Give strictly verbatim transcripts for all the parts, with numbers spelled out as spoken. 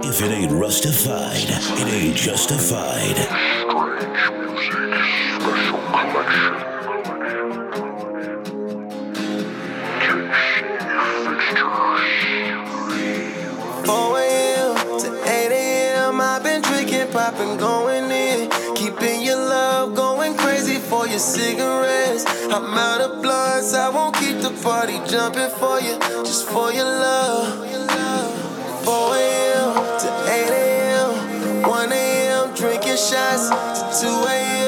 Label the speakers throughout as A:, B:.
A: If it ain't rustified, it ain't justified.
B: Strange Music Special Collection. K C Fixtures.
C: four a.m. to eight a.m. I've been drinking, popping, going in. Keeping your love going crazy for your cigarettes. I'm out of blunts, I won't keep the party jumping for you, just for your love. four a.m. to eight a.m. one a.m. drinking shots to two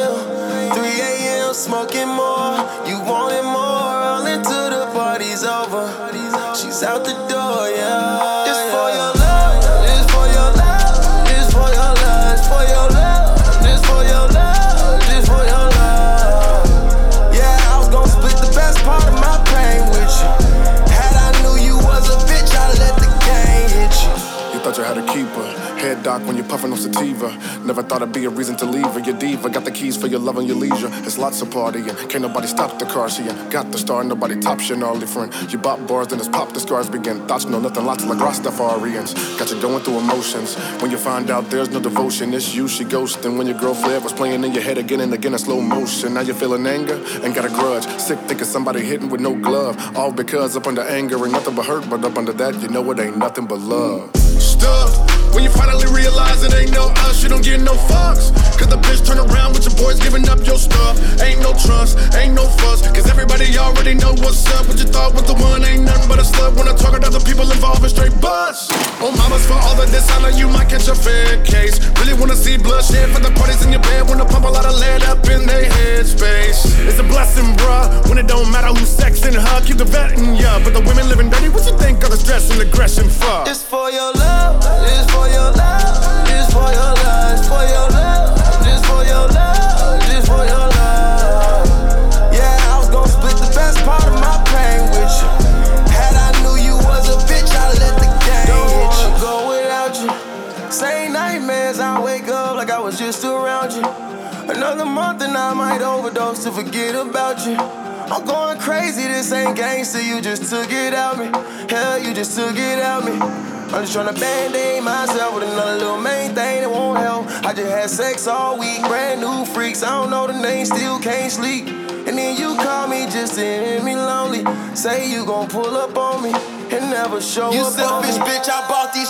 C: a.m. three a.m. smoking more. You wanted more, all until the party's over. She's out the door, yeah. It's for your love, it's for your love, it's for your love, it's for your love, it's for your love, it's for your love. Yeah, I was gonna split the best part of my pain with you. Had I knew you was a bitch, I'd let the gang hit you.
D: You thought you had a keeper. Head doc when you're puffing on sativa. Never thought it'd be a reason to leave her. Your diva got the keys for your love and your leisure. It's lots of partying. Can't nobody stop the car. She ain't got the star. Nobody tops your gnarly friend. You bop bars, then it's pop. The scars begin. Thoughts know nothing. Lots of like Rastafarians. Got you going through emotions. When you find out there's no devotion, it's you she ghosting. When your girl Flair was playing in your head again and again in slow motion. Now you're feeling anger and got a grudge. Sick thinking somebody hitting with no glove. All because up under anger ain't nothing but hurt. But up under that, you know it ain't nothing but love. Stuff. When you finally realize it ain't no us, you don't get no fucks. Cause the bitch turn around with your boys giving up your stuff. Ain't no trust, ain't no fuss. Cause everybody already know what's up. What you thought was the one ain't nothing but a slut. When I talk to other people involved in straight bust. Oh mamas, for all the dishonor you might catch a fair case. Really wanna see bloodshed for the parties in your bed. Wanna pump a lot of lead up in their headspace. It's a blessing, bruh, when it don't matter who's sexing her. Keep the vetting, yeah. But the women living dirty, what you think of the stress and aggression for?
C: It's for your love, it's for your love, it's for your love, it's for your love, it's for your love, it's for your love. Yeah, I was gonna split the best part of my pain with you. Had I knew you was a bitch, I'd let the gang Don't hit you. Go without you. Same nightmares, I wake up like I was just around you. Another month and I might overdose to forget about you. I'm going crazy, this ain't gangster, you just took it out me. Hell, you just took it out me. I'm just tryna band-aid myself with another little main thing that won't help. I just had sex all week, brand new freaks. I don't know the name, still can't sleep. And then you call me just to hear me lonely. Say you gon' pull up on me and never show you up on me. You selfish bitch, I bought these